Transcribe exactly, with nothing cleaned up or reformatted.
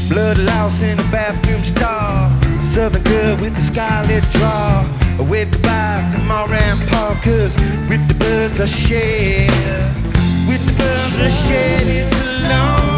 Blood loss in a bathroom stall. A southern girl with the scarlet draw. I wave goodbye to Moran Park, cause with the birds I share, with the birds I share, it's alone.